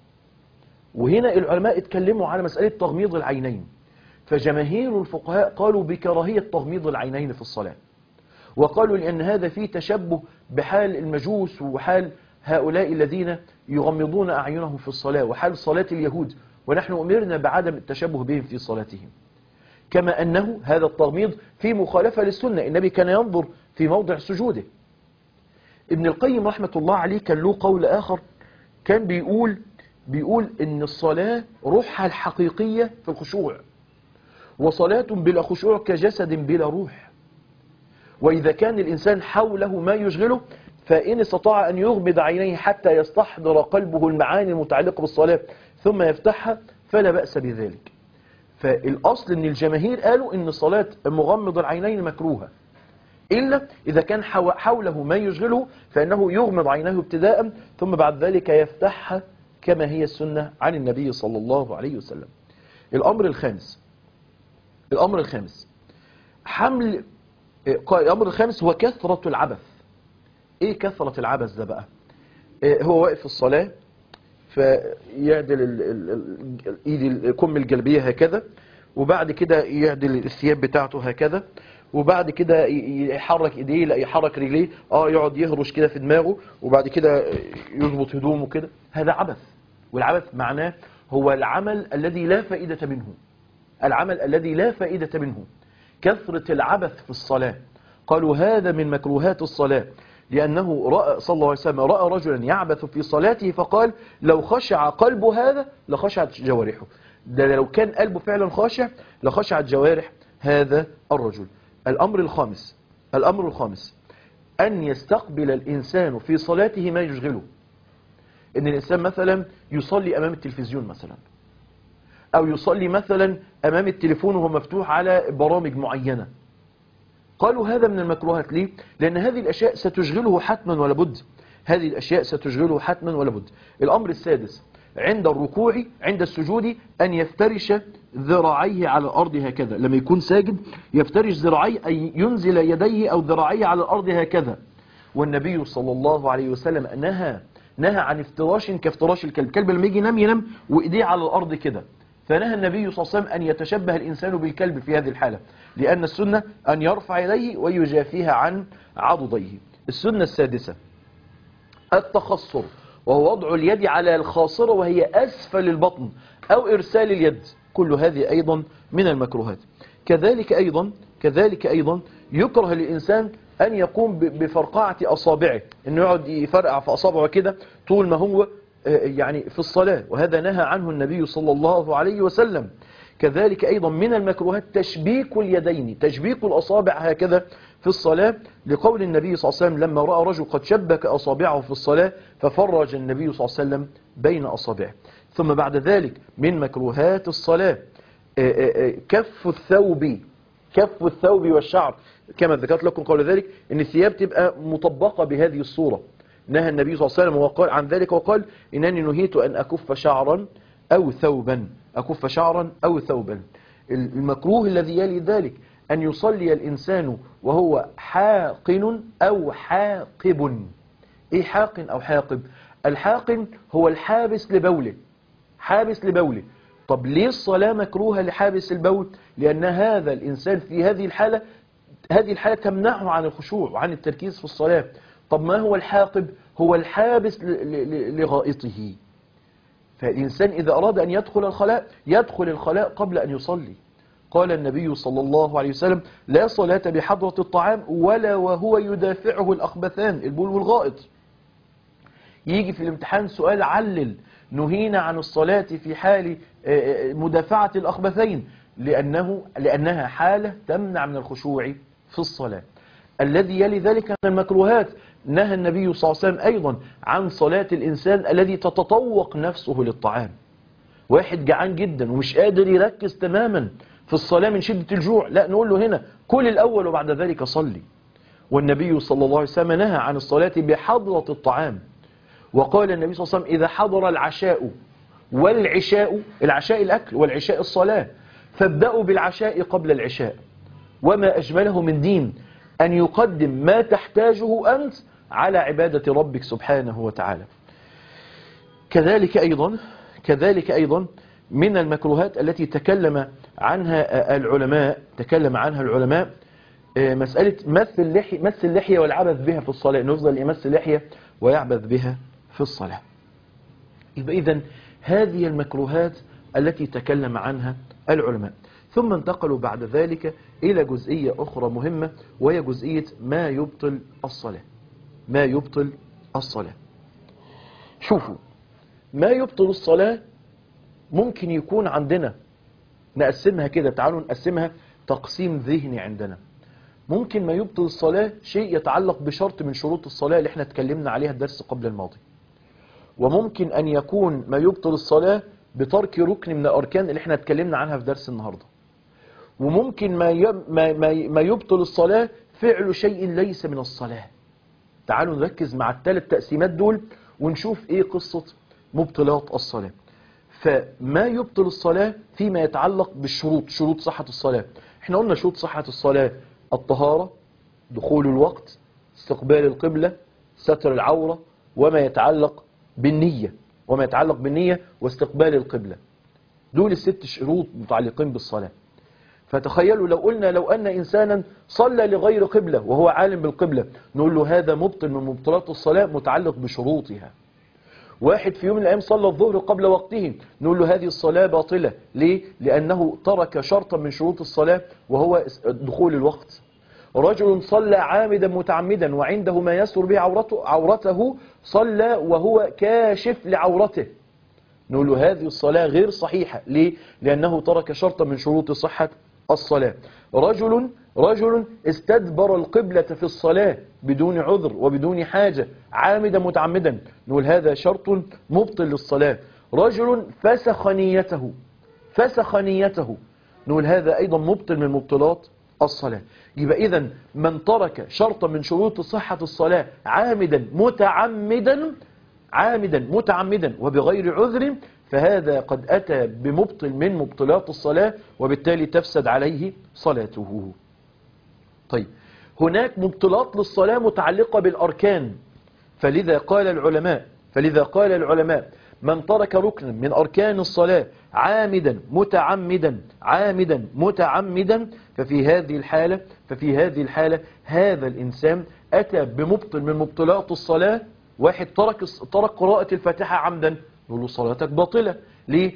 وهنا العلماء اتكلموا على مسألة تغميض العينين، فجماهير الفقهاء قالوا بكراهية تغميض العينين في الصلاة، وقالوا لأن هذا فيه تشبه بحال المجوس وحال هؤلاء الذين يغمضون أعينهم في الصلاة وحال صلاة اليهود، ونحن أمرنا بعدم التشبه بهم في صلاتهم. كما أنه هذا التغميض في مخالفة للسنة، النبي كان ينظر في موضع سجوده. ابن القيم رحمة الله عليه كان له قول آخر، كان بيقول بيقول إن الصلاة روحها الحقيقية في الخشوع، وصلاة بلا خشوع كجسد بلا روح. وإذا كان الإنسان حوله ما يشغله، فإن استطاع أن يغمض عينيه حتى يستحضر قلبه المعاني المتعلقة بالصلاة ثم يفتحها فلا بأس بذلك. فالأصل أن الجماهير قالوا أن صلاة مغمض العينين مكروهة، إلا إذا كان حوله ما يشغله فإنه يغمض عينيه ابتداء ثم بعد ذلك يفتحها كما هي السنة عن النبي صلى الله عليه وسلم. الأمر الخامس الأمر الخامس حمل الأمر الخامس هو كثرة العبث. إيه كثرة العبث ده بقى؟ هو واقف في الصلاة فيعدل ايد كم الجلبية هكذا، وبعد كده يعدل الثياب بتاعته هكذا، وبعد كده يحرك ايديه، لا يحرك رجليه، اه يقعد يهرش كده في دماغه، وبعد كده يظبط هدومه كده. هذا عبث، والعبث معناه هو العمل الذي لا فائدة منه، العمل الذي لا فائدة منه. كثرة العبث في الصلاة قالوا هذا من مكروهات الصلاة، لأنه رأى صلى الله عليه وسلم رأى رجلا يعبث في صلاته فقال لو خشع قلب هذا لخشعت جوارحه. ده لو كان قلبه فعلا خاشع لخشعت جوارح هذا الرجل. الأمر الخامس الأمر الخامس أن يستقبل الإنسان في صلاته ما يشغله. إن الإنسان مثلا يصلي أمام التلفزيون مثلا، أو يصلي مثلا أمام التليفون وهو مفتوح على برامج معينة. قالوا هذا من المكروهات. ليه؟ لأن هذه الأشياء ستشغله حتما ولا بد، هذه الأشياء ستشغله حتما ولا بد. الأمر السادس عند الركوع عند السجود أن يفترش ذراعيه على الأرض هكذا. لما يكون ساجد يفترش ذراعيه، أي ينزل يديه أو ذراعيه على الأرض هكذا. والنبي صلى الله عليه وسلم نهى نهى عن افتراش كافتراش الكلب. الكلب لما يجي ينام ينام وإيديه على الأرض كده، فنهى النبي صلى الله عليه وسلم أن يتشبه الإنسان بالكلب في هذه الحالة، لأن السنة أن يرفع يديه ويجافيها عن عضديه. السنة السادسة التخصر، وهو وضع اليد على الخاصرة وهي أسفل البطن، أو إرسال اليد. كل هذه أيضا من المكروهات. كذلك أيضا كذلك أيضا يكره للإنسان أن يقوم بفرقعة أصابعه، أنه يقعد يفرقع في أصابعه كده طول ما هو يعني في الصلاة، وهذا نهى عنه النبي صلى الله عليه وسلم. كذلك أيضا من المكروهات تشبيك اليدين، تشبيك الأصابع هكذا في الصلاة، لقول النبي صلى الله عليه وسلم لما رأى رجل قد شبك أصابعه في الصلاة ففرج النبي صلى الله عليه وسلم بين أصابعه. ثم بعد ذلك من مكروهات الصلاة كف الثوب كف الثوب والشعر، كما ذكرت لكم قبل ذلك أن الثياب تبقى مطبقة بهذه الصورة. نهى النبي صلى الله عليه وسلم وقال عن ذلك وقال إنني نهيت أن أكف شعرا أو ثوبا أكف شعرا أو ثوبا. المكروه الذي يلي ذلك أن يصلي الإنسان وهو حاقن أو حاقب. إيه حاقن أو حاقب؟ الحاقن هو الحابس لبوله، حابس لبوله. طب ليه الصلاة مكروهة لحابس البول؟ لأن هذا الإنسان في هذه الحالة هذه الحالة تمنعه عن الخشوع وعن التركيز في الصلاة. طب ما هو الحاقب؟ هو الحابس لغائطه. فالإنسان إذا أراد أن يدخل الخلاء يدخل الخلاء قبل أن يصلي. قال النبي صلى الله عليه وسلم لا صلاة بحضرة الطعام ولا وهو يدافعه الأخبثان، البول والغائط. يجي في الامتحان سؤال علل نهينا عن الصلاة في حال مدافعة الأخبثين، لأنه لأنها حالة تمنع من الخشوع في الصلاة. الذي يلي ذلك من المكروهات نهى النبي صلى الله عليه وسلم أيضا عن صلاة الإنسان الذي تتطوق نفسه للطعام. واحد جعان جدا ومش قادر يركز تماما في الصلاة من شدة الجوع، لا نقول له هنا كل الأول وبعد ذلك صلي. والنبي صلى الله عليه وسلم نهى عن الصلاة بحضرة الطعام، وقال النبي صلى الله عليه وسلم إذا حضر العشاء والعشاء، العشاء الأكل والعشاء الصلاة، فابدأوا بالعشاء قبل العشاء. وما أجمله من دين أن يقدم ما تحتاجه أنت على عبادة ربك سبحانه وتعالى. كذلك أيضا كذلك أيضا من المكروهات التي تكلم عنها العلماء تكلم عنها العلماء مسألة مس اللحية مس اللحية والعبث بها في الصلاة، إنه يفضل يمس اللحية ويعبث بها في الصلاة. يبقى إذن هذه المكروهات التي تكلم عنها العلماء. ثم انتقلوا بعد ذلك إلى جزئية أخرى مهمة، وهي جزئية ما يبطل الصلاة. ما يبطل الصلاة. شوفوا، ما يبطل الصلاة ممكن يكون عندنا، نقسمها كده، تعالوا نقسمها تقسيم ذهني عندنا. ممكن ما يبطل الصلاة شيء يتعلق بشرط من شروط الصلاة اللي احنا اتكلمنا عليها الدرس قبل الماضي، وممكن أن يكون ما يبطل الصلاة بترك ركن من الأركان اللي احنا اتكلمنا عنها في درس النهاردة، وممكن ما ما ما يبطل الصلاة فعل شيء ليس من الصلاة. تعالوا نركز مع الثلاث تقسيمات دول ونشوف ايه قصة مبطلات الصلاة. فما يبطل الصلاة فيما يتعلق بالشروط، شروط صحة الصلاة. احنا قلنا شروط صحة الصلاة: الطهارة، دخول الوقت، استقبال القبلة، ستر العورة، وما يتعلق بالنية وما يتعلق بالنية واستقبال القبلة. دول الست شروط متعلقين بالصلاة. فتخيلوا لو قلنا لو أن إنسانا صلى لغير قبلة وهو عالم بالقبلة، نقول له هذا مبطل من مبطلات الصلاة متعلق بشروطها. واحد في يوم من الأيام صلى الظهر قبل وقته، نقول له هذه الصلاة باطلة. ليه؟ لأنه ترك شرطا من شروط الصلاة وهو دخول الوقت. رجل صلى عامدا متعمدا وعنده ما يستر به عورته, عورته صلى وهو كاشف لعورته، نقول له هذه الصلاة غير صحيحة. ليه؟ لأنه ترك شرطا من شروط صحة الصلاة. رجل رجل استدبر القبلة في الصلاة بدون عذر وبدون حاجة عامدا متعمدا، نقول هذا شرط مبطل للصلاة. رجل فسخ نيته فسخ نيته نقول هذا أيضا مبطل من مبطلات الصلاة. يبقى إذن من ترك شرطا من شروط صحة الصلاة عامدا متعمدا عامدا متعمدا وبغير عذر، فهذا قد أتى بمبطل من مبطلات الصلاة، وبالتالي تفسد عليه صلاته. طيب، هناك مبطلات للصلاة متعلقة بالأركان، فلذا قال العلماء فلذا قال العلماء من ترك ركنا من أركان الصلاة عامدا متعمدا عامدا متعمدا ففي هذه الحالة ففي هذه الحالة هذا الإنسان أتى بمبطل من مبطلات الصلاة. واحد ترك ترك قراءة الفاتحة عمدا، نقول له صلاتك باطلة. ليه؟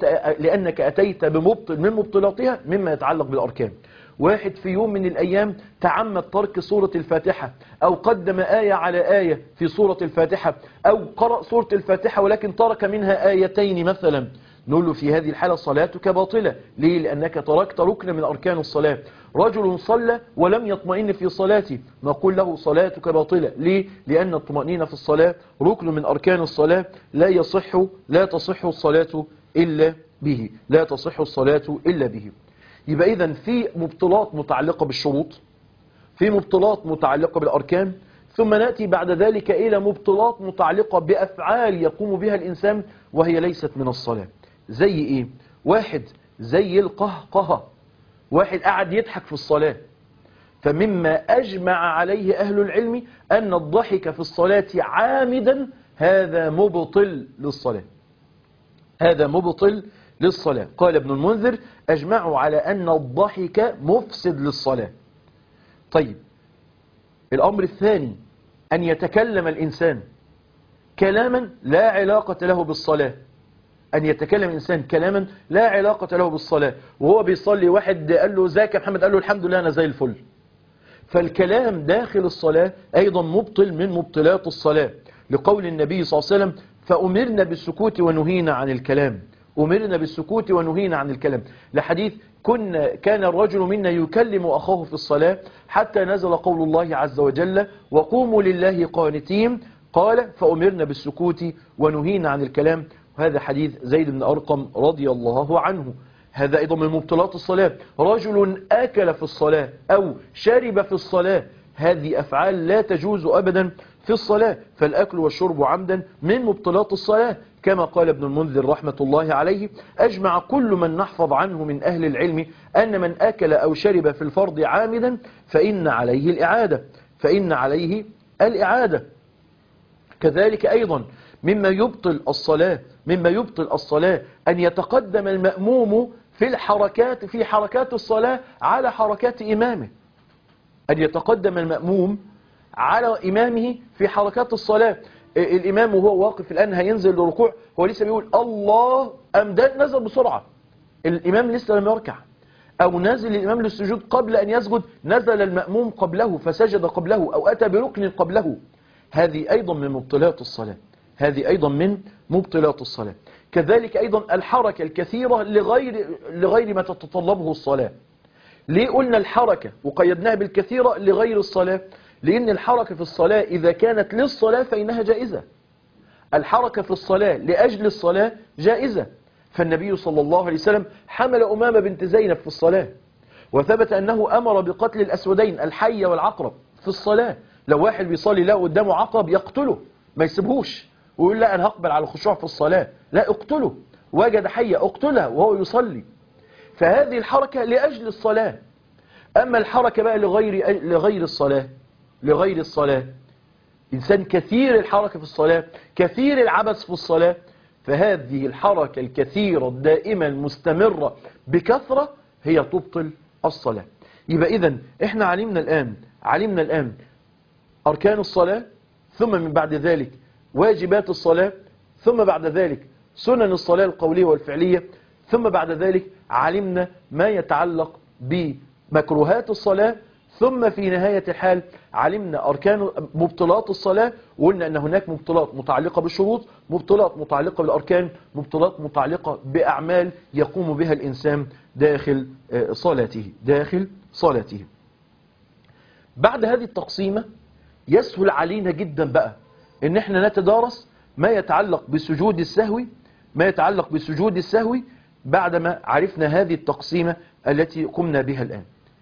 لأنك أتيت بمبطل من مبطلاتها مما يتعلق بالأركان. واحد في يوم من الأيام تعمد ترك سورة الفاتحة، أو قدم آية على آية في سورة الفاتحة، أو قرأ سورة الفاتحة ولكن ترك منها آيتين مثلا، نقول له في هذه الحالة صلاتك باطلة. ليه؟ لأنك تركت ركن من أركان الصلاة. رجل صلى ولم يطمئن في صلاته، نقول له صلاتك باطلة. ليه؟ لأن الطمأنينة في الصلاة ركن من أركان الصلاة، لا يصح لا تصح الصلاة إلا به لا تصح الصلاة إلا به. يبقى إذن في مبطلات متعلقة بالشروط، في مبطلات متعلقة بالأركان، ثم نأتي بعد ذلك إلى مبطلات متعلقة بأفعال يقوم بها الإنسان وهي ليست من الصلاة. زي إيه؟ واحد زي القهقهة، واحد قاعد يضحك في الصلاة، فمما أجمع عليه أهل العلم أن الضحك في الصلاة عامدا هذا مبطل للصلاة هذا مبطل للصلاة. قال ابن المنذر أجمعوا على أن الضحك مفسد للصلاة. طيب، الأمر الثاني أن يتكلم الإنسان كلاما لا علاقة له بالصلاة أن يتكلم الإنسان كلاما لا علاقة له بالصلاة، وهو بيصلي واحد قال له ازيك يا محمد، قال له الحمد لله أنا زي الفل. فالكلام داخل الصلاة أيضا مبطل من مبطلات الصلاة، لقول النبي صلى الله عليه وسلم فأمرنا بالسكوت ونهينا عن الكلام أمرنا بالسكوت ونهينا عن الكلام. لحديث كنا كان الرجل منا يكلم أخاه في الصلاة حتى نزل قول الله عز وجل وقوموا لله قانتين، قال فأمرنا بالسكوت ونهينا عن الكلام. وهذا حديث زيد بن أرقم رضي الله عنه. هذا أيضا من مبطلات الصلاة. رجل أكل في الصلاة أو شرب في الصلاة، هذه أفعال لا تجوز أبدا في الصلاة، فالأكل والشرب عمدا من مبطلات الصلاة، كما قال ابن المنذر رحمة الله عليه: أجمع كل من نحفظ عنه من أهل العلم أن من أكل أو شرب في الفرض عامدا فإن عليه الإعادة فإن عليه الإعادة كذلك أيضا مما يبطل الصلاة مما يبطل الصلاة أن يتقدم المأموم في الحركات في حركات الصلاة على حركات إمامه. أن يتقدم المأموم على إمامه في حركات الصلاة. الإمام وهو واقف الآن هينزل للركوع، هو لسه بيقول الله، أم ده نزل بسرعة، الإمام لسه لم يركع، أو نازل الإمام للسجود قبل أن يسجد، نزل المأموم قبله فسجد قبله، أو أتى بركن قبله. هذه أيضا من مبطلات الصلاة هذه أيضا من مبطلات الصلاة. كذلك أيضا الحركة الكثيرة لغير لغير ما تتطلبه الصلاة. ليه قلنا الحركة وقيدناها بالكثيرة لغير الصلاة؟ لأن الحركة في الصلاة إذا كانت للصلاة فإنها جائزة. الحركة في الصلاة لأجل الصلاة جائزة. فالنبي صلى الله عليه وسلم حمل أمامة بنت زينب في الصلاة، وثبت أنه أمر بقتل الأسودين الحية والعقرب في الصلاة. لو واحد بيصلي لا قدامه عقرب يقتله، ما يسيبهوش ويقول لا أنا هقبل على الخشوع في الصلاة، لا اقتله. وجد حية اقتلها وهو يصلي. فهذه الحركة لأجل الصلاة. أما الحركة بقى لغير لغير الصلاة لغير الصلاة إنسان كثير الحركة في الصلاة، كثير العبث في الصلاة، فهذه الحركة الكثيرة الدائمة المستمرة بكثرة هي تبطل الصلاة. يبقى إذن إحنا علمنا الآن علمنا الآن أركان الصلاة، ثم من بعد ذلك واجبات الصلاة، ثم بعد ذلك سنن الصلاة القولية والفعلية، ثم بعد ذلك علمنا ما يتعلق بمكروهات الصلاة، ثم في نهاية الحال علمنا أركان مبطلات الصلاة، وقلنا أن هناك مبطلات متعلقة بالشروط، مبطلات متعلقة بالأركان، مبطلات متعلقة بأعمال يقوم بها الإنسان داخل صلاته داخل صلاته. بعد هذه التقسيمة يسهل علينا جدا بقى ان احنا نتدارس ما يتعلق بسجود السهو ما يتعلق بسجود السهو بعدما عرفنا هذه التقسيمة التي قمنا بها الآن.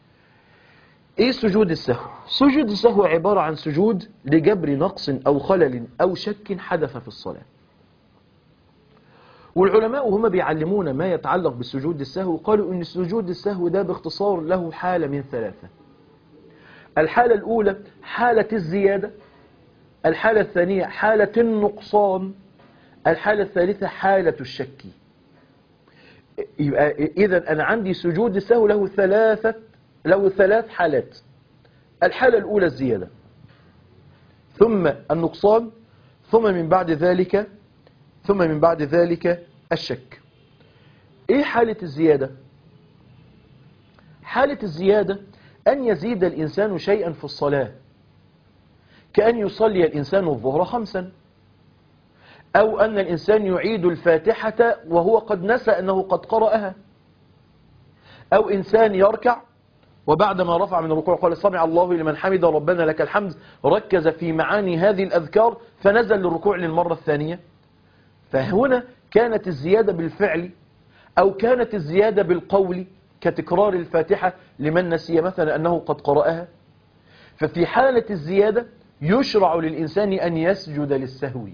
ايه سجود السهو؟ سجود السهو عبارة عن سجود لجبر نقص او خلل او شك حدث في الصلاة. والعلماء وهم بيعلمونا ما يتعلق بسجود السهو قالوا ان سجود السهو ده باختصار له حالة من ثلاثة. الحالة الأولى حالة الزيادة، الحالة الثانية حالة النقصان، الحالة الثالثة حالة الشك. يبقى إذا أنا عندي سجود السهو له ثلاثة له ثلاث حالات. الحالة الأولى الزيادة، ثم النقصان، ثم من بعد ذلك ثم من بعد ذلك الشك. إيه حالة الزيادة؟ حالة الزيادة أن يزيد الإنسان شيئا في الصلاة، كأن يصلي الإنسان الظهر خمسا، أو أن الإنسان يعيد الفاتحة وهو قد نسى أنه قد قرأها، أو إنسان يركع وبعدما رفع من الركوع قال سمع الله لمن حمد ربنا لك الحمد، ركز في معاني هذه الأذكار فنزل للركوع للمرة الثانية. فهنا كانت الزيادة بالفعل أو كانت الزيادة بالقول كتكرار الفاتحة لمن نسي مثلا أنه قد قرأها. ففي حالة الزيادة يشرع للإنسان أن يسجد للسهو،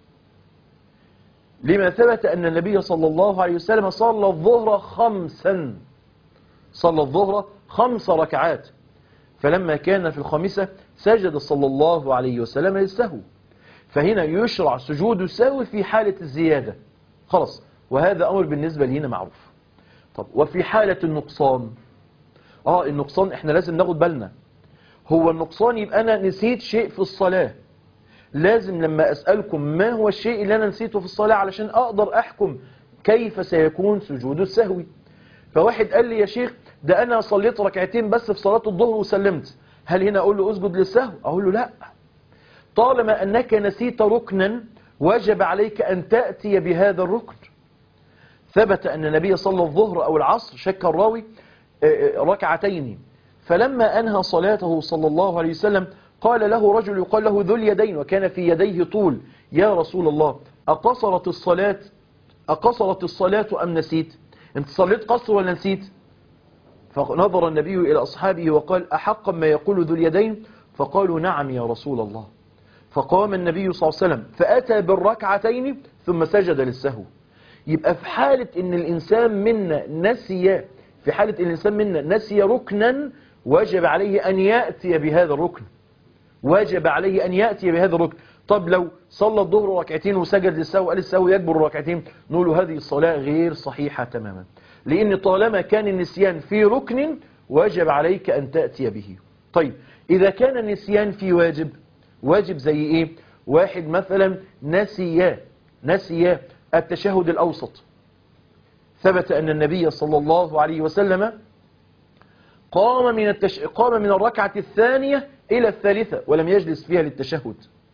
لما ثبت أن النبي صلى الله عليه وسلم صلى الظهر خمسا صلى الظهر خمس ركعات، فلما كان في الخامسة سجد صلى الله عليه وسلم للسهو. فهنا يشرع سجود السهو في حالة الزيادة خلاص، وهذا أمر بالنسبة لنا معروف. طب وفي حالة النقصان، آه النقصان إحنا لازم ناخد بالنا. هو النقصان يبقى أنا نسيت شيء في الصلاة، لازم لما أسألكم ما هو الشيء اللي أنا نسيته في الصلاة علشان أقدر أحكم كيف سيكون سجود السهو. فواحد قال لي يا شيخ ده أنا صليت ركعتين بس في صلاة الظهر وسلمت، هل هنا أقول له أسجد للسهو؟ أقول له لا، طالما أنك نسيت ركنا وجب عليك أن تأتي بهذا الركن. ثبت أن النبي صلى الظهر أو العصر، شك الراوي، ركعتين، فلما أنهى صلاته صلى الله عليه وسلم قال له رجل يقال له ذو اليدين وكان في يديه طول: يا رسول الله أقصرت الصلاة أقصرت الصلاة أم نسيت؟ أنت صليت قصر ولا نسيت؟ فنظر النبي إلى أصحابه وقال أحقا ما يقول ذو اليدين؟ فقالوا نعم يا رسول الله. فقام النبي صلى الله عليه وسلم فأتى بالركعتين ثم سجد للسهو. يبقى في حالة إن الإنسان منا نسي في حالة إن الإنسان منا نسي ركنا واجب عليه أن يأتي بهذا الركن واجب عليه أن يأتي بهذا الركن. طب لو صلى الظهر ركعتين وسجد للسهو قال السهو يكبر ركعتين، نقول هذه الصلاة غير صحيحة تماما، لأن طالما كان النسيان في ركن واجب عليك أن تأتي به. طيب إذا كان النسيان في واجب، واجب زي إيه؟ واحد مثلا نسي نسي التشهد الأوسط. ثبت أن النبي صلى الله عليه وسلم قام من التش... قام من الركعة الثانية إلى الثالثة ولم يجلس فيها للتشهد،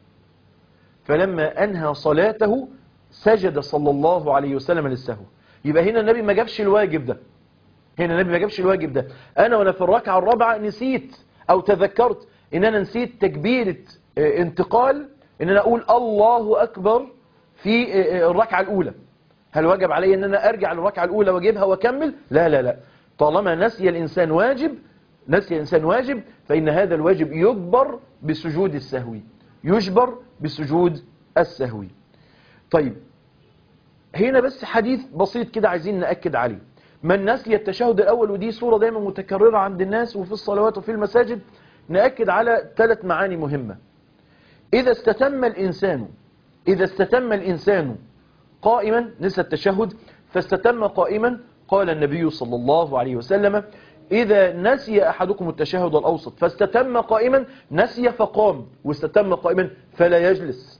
فلما أنهى صلاته سجد صلى الله عليه وسلم للسهو. يبقى هنا النبي ما جابش الواجب ده هنا النبي ما جابش الواجب ده أنا وأنا في الركعة الرابعة نسيت أو تذكرت إن أنا نسيت تكبيرة انتقال، إن أنا أقول الله أكبر في الركعة الأولى، هل واجب علي إن أنا أرجع للركعة الأولى وأجيبها وأكمل؟ لا لا لا طالما نسي الإنسان واجب نسي الإنسان واجب فإن هذا الواجب يجبر بسجود السهو يجبر بسجود السهو. طيب هنا بس حديث بسيط كده عايزين نأكد عليه. من نسي التشهد الأول، ودي صورة دايما متكررة عند الناس وفي الصلوات وفي المساجد، نأكد على ثلاث معاني مهمة. إذا استتم الإنسان إذا استتم الإنسان قائما، نسى التشهد فاستتم قائما، قال النبي صلى الله عليه وسلم إذا نسي أحدكم التشهد الأوسط فاستتم قائما، نسي فقام واستتم قائما فلا يجلس،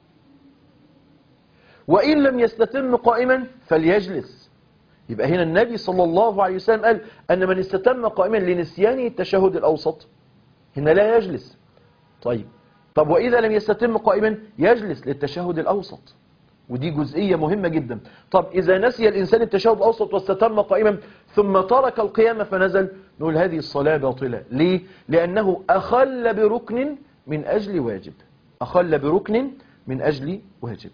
وإن لم يستتم قائما فليجلس. يبقى هنا النبي صلى الله عليه وسلم قال أن من استتم قائما لنسيانه التشهد الأوسط هنا لا يجلس. طيب طب وإذا لم يستتم قائما يجلس للتشهد الأوسط، ودي جزئية مهمة جدا. طب إذا نسي الإنسان التشهد الأوسط واستتم قائما ثم ترك القيام فنزل، نقول هذه الصلاة باطلة. ليه؟ لأنه أخل بركن من أجل واجب أخل بركن من أجل واجب.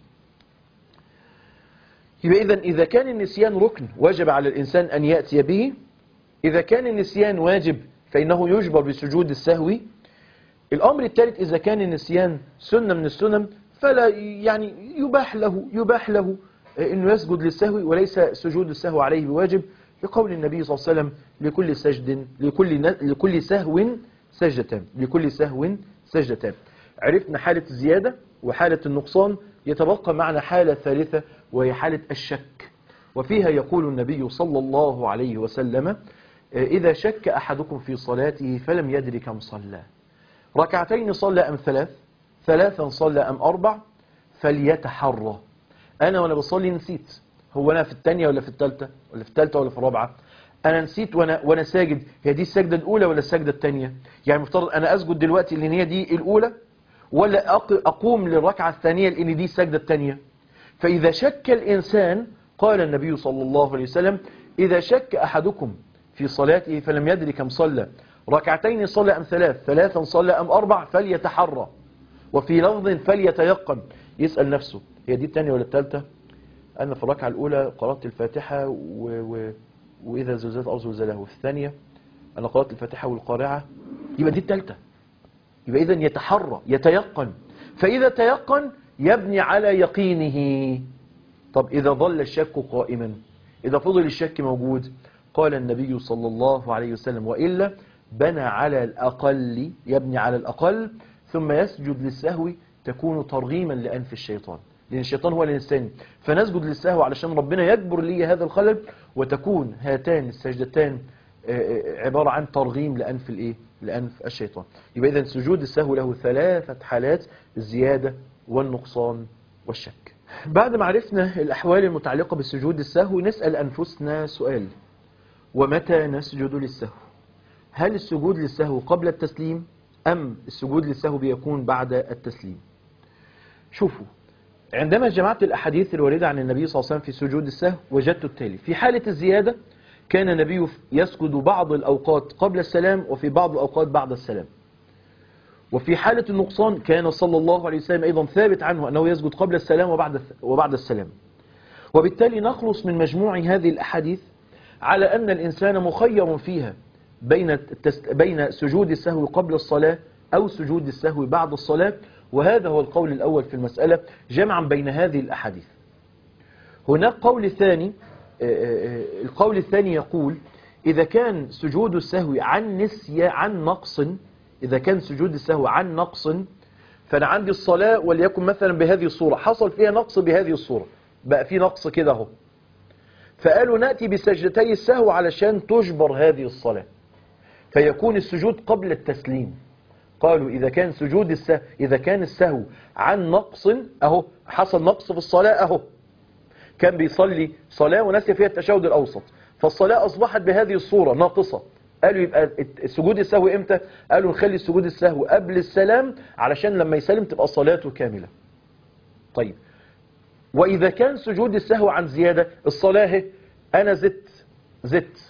يبقى إذن إذا كان النسيان ركن وجب على الإنسان أن يأتي به. إذا كان النسيان واجب فإنه يجبر بسجود السهو. الأمر الثالث إذا كان النسيان سنة من السنن فلا يعني يباح له يباح له إنه يسجد للسهو وليس سجود السهو عليه بواجب، لقول النبي صلى الله عليه وسلم لكل سجد لكل لكل سهو سجدتان لكل سهو سجدتان. عرفنا حالة الزيادة وحالة النقصان، يتبقى معنا حالة ثالثة وهي حالة الشك، وفيها يقول النبي صلى الله عليه وسلم إذا شك أحدكم في صلاته فلم يدري كم صلى، ركعتين صلى أم ثلاث ثلاثا صلى أم أربع، فليتحرى. أنا وأنا بصلي نسيت، هو أنا في الثانية ولا في الثالثة ولا في الثالثة ولا في الرابعة؟ أنا نسيت وأنا وأنا ساجد، هي دي السجدة الأولى ولا السجدة الثانية؟ يعني مفترض أنا أسجد دلوقتي لأن هي دي الأولى، ولا أقوم للركعة الثانية لأن دي السجدة الثانية؟ فإذا شك الإنسان، قال النبي صلى الله عليه وسلم إذا شك أحدكم في صلاته فلم يدري كم صلى، ركعتين صلى أم ثلاث ثلاثا صلى أم أربع، فليتحرى. وفي لفظ فليتيقن، يسأل نفسه هي دي الثانية ولا الثالثة؟ أنا في الركعة الأولى قرأت الفاتحة و... و... وإذا زلزلت أو زلزله، وفي الثانية أنا قرأت الفاتحة والقارعة، يبقى دي الثالثة. يبقى إذن يتحرى يتيقن، فإذا تيقن يبني على يقينه. طب إذا ظل الشك قائما، إذا فضل الشك موجود، قال النبي صلى الله عليه وسلم وإلا بنى على الأقل يبني على الأقل ثم يسجد للسهو، تكون ترغيما لأنف الشيطان، لأن الشيطان هو الإنسان، فنسجد للسهو علشان ربنا يجبر لي هذا الخلل، وتكون هاتان السجدتان عبارة عن ترغيم لأنف الإيه؟ لأنف الشيطان. يبقى إذن سجود السهو له ثلاثة حالات: الزيادة والنقصان والشك. بعد ما عرفنا الأحوال المتعلقة بالسجود السهو، نسأل أنفسنا سؤال: ومتى نسجد للسهو؟ هل السجود للسهو قبل التسليم أم السجود للسهو بيكون بعد التسليم؟ شوفوا، عندما جمعت الأحاديث الواردة عن النبي صلى الله عليه وسلم في سجود السهو وجدت التالي: في حالة الزيادة كان النبي يسجد بعض الأوقات قبل السلام وفي بعض الأوقات بعد السلام. وفي حالة النقصان كان صلى الله عليه وسلم أيضا ثابت عنه أنه يسجد قبل السلام وبعد وبعد السلام. وبالتالي نخلص من مجموع هذه الأحاديث على أن الإنسان مخير فيها بين التست... بين سجود السهو قبل الصلاة أو سجود السهو بعد الصلاة، وهذا هو القول الأول في المسألة جمعا بين هذه الأحاديث. هناك قول ثاني، القول الثاني يقول إذا كان سجود السهو عن نسيان عن نقص، إذا كان سجود السهو عن نقص، فأنا عندي الصلاة وليكن مثلا بهذه الصورة، حصل فيها نقص بهذه الصورة، بقى في نقص كده اهو، فقالوا نأتي بسجدتي السهو علشان تجبر هذه الصلاة، فيكون السجود قبل التسليم. قالوا إذا كان سجود السهو إذا كان السهو عن نقص، أهو حصل نقص في الصلاة، أهو كان بيصلي صلاة ونسي فيها التشهد الأوسط، فالصلاة أصبحت بهذه الصورة ناقصة، قالوا يبقى السجود السهو إمتى؟ قالوا نخلي السجود السهو قبل السلام علشان لما يسلم تبقى صلاته كاملة. طيب، وإذا كان سجود السهو عن زيادة، الصلاة أنا زدت زدت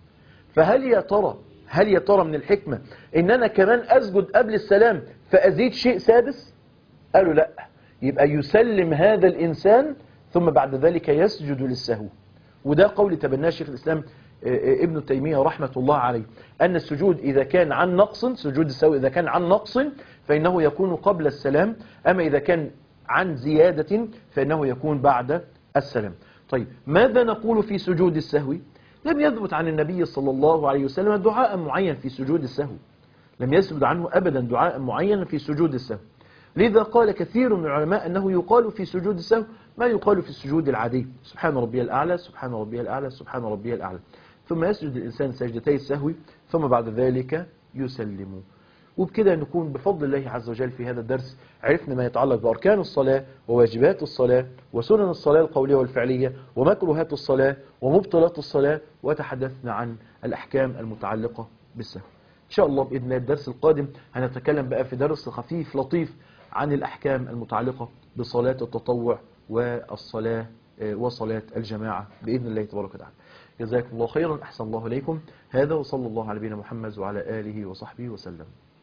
فهل يا ترى هل يا ترى من الحكمة إن أنا كمان أسجد قبل السلام فأزيد شيء سادس؟ قالوا لا، يبقى يسلم هذا الإنسان ثم بعد ذلك يسجد للسهو. وده قول تبناه شيخ الإسلام ابن تيمية رحمة الله عليه، أن السجود إذا كان عن نقص، سجود السهو إذا كان عن نقص فإنه يكون قبل السلام، أما إذا كان عن زيادة فإنه يكون بعد السلام. طيب، ماذا نقول في سجود السهو؟ لم يثبت عن النبي صلى الله عليه وسلم دعاء معين في سجود السهو، لم يثبت عنه أبدا دعاء معين في سجود السهو، لذا قال كثير من العلماء أنه يقال في سجود السهو ما يقال في السجود العادي، سبحان ربي الأعلى سبحان ربي الأعلى سبحان ربي الأعلى، ثم يسجد الإنسان سجدتي السهو ثم بعد ذلك يسلم. وبكده نكون بفضل الله عز وجل في هذا الدرس عرفنا ما يتعلق بأركان الصلاة وواجبات الصلاة وسنن الصلاة القولية والفعلية ومكروهات الصلاة ومبطلات الصلاة، وتحدثنا عن الأحكام المتعلقة بالسهو. إن شاء الله بإذن الله الدرس القادم هنتكلم بقى في درس خفيف لطيف عن الأحكام المتعلقة بصلاة التطوع والصلاة وصلاة الجماعة بإذن الله تبارك وتعالى. جزاكم الله خيرا، أحسن الله إليكم. هذا وصلى الله على نبينا محمد وعلى آله وصحبه وسلم.